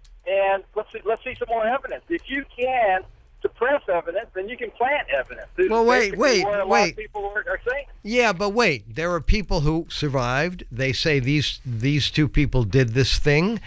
O: and let's see some more evidence. If you can suppress evidence, then you can plant evidence.
I: Well, wait.
O: A lot of people are saying.
I: Yeah, but wait. There are people who survived. They say these two people did this thing.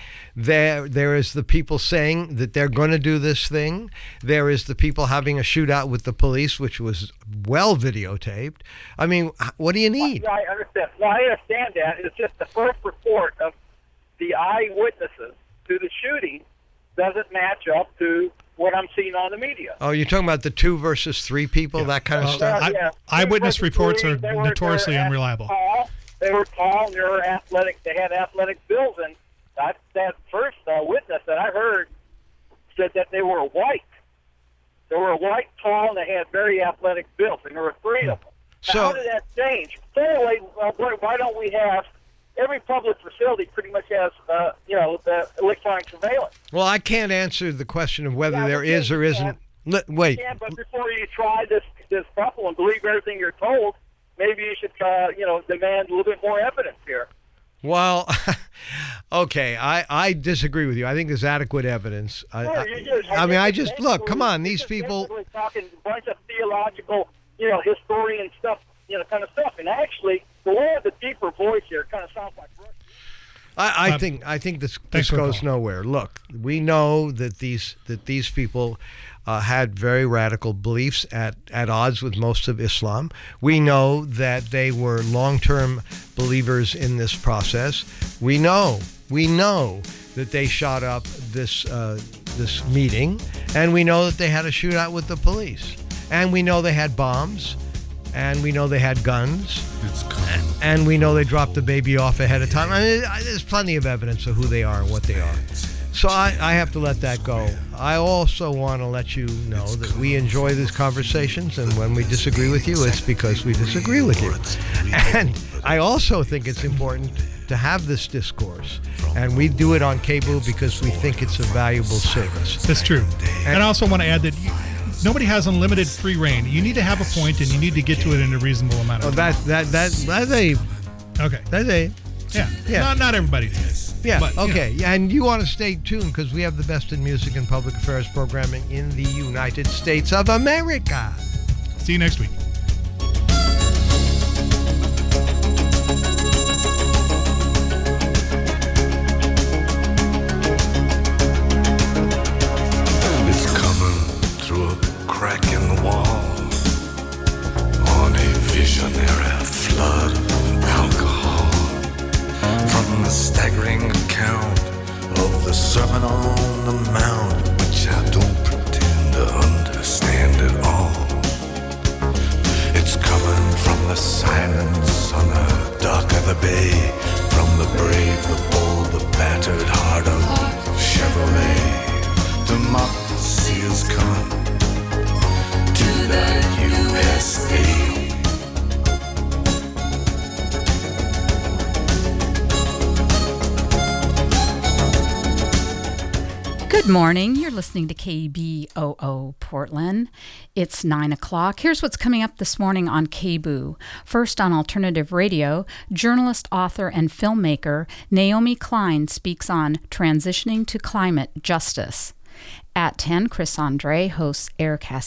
I: There is the people saying that they're going to do this thing. There is the people having a shootout with the police, which was well videotaped. I mean, what do you need?
O: I understand. No, I understand that. It's just the first report of the eyewitnesses to the shooting doesn't match up to what I'm seeing on the media.
I: Oh, you're talking about the 2 versus 3 people, that kind of stuff?
H: Eyewitness reports are notoriously unreliable.
O: They were tall, and they were athletic. They had athletic builds, and that first witness that I heard said that they were white. They were white, tall, and they had very athletic builds, and there were 3 of them. So, how did that change? So anyway, why don't we have... Every public facility pretty much has, the electronic surveillance.
I: Well, I can't answer the question of whether there is or isn't. Wait.
O: You can, but before you try this couple and believe everything you're told, maybe you should, demand a little bit more evidence here.
I: Well, okay, I disagree with you. I think there's adequate evidence.
O: Look,
I: come on, these people...
O: We're talking a bunch of theological, historian stuff, kind of stuff. And actually, the one with the deeper voice here kind of sounds like Rush.
I: I think this goes nowhere. Look, we know that these people had very radical beliefs at odds with most of Islam. We know that they were long-term believers in this process. We know that they shot up this meeting, and we know that they had a shootout with the police, and we know they had bombs, and we know they had guns, and we know they dropped the baby off ahead of time. I mean, there's plenty of evidence of who they are and what they are. So I have to let that go. I also want to let you know that we enjoy these conversations, and when we disagree with you, it's because we disagree with you. And I also think it's important to have this discourse, and we do it on KBOO because we think it's a valuable service.
H: That's true. And I also want to add that nobody has unlimited free reign. You need to have a point, and you need to get to it in a reasonable amount of time.
I: That's a
H: okay.
I: That's a
H: yeah. Not everybody does.
I: Yeah.
H: But,
I: okay. And you want to stay tuned because we have the best in music and public affairs programming in the United States of America.
H: See you next week.
P: Crack in the wall on a visionary flood of alcohol from the staggering account of the Sermon on the Mount, which I don't pretend to understand at all. It's coming from the silence on the dock of the bay, from the brave, the bold, the battered heart of Chevrolet. Democracy is coming to the USA.
Q: Good morning. You're listening to KBOO Portland. It's 9 o'clock. Here's what's coming up this morning on KBOO. First on Alternative Radio, journalist, author, and filmmaker Naomi Klein speaks on transitioning to climate justice. At 10, Chris Andre hosts Air Cascade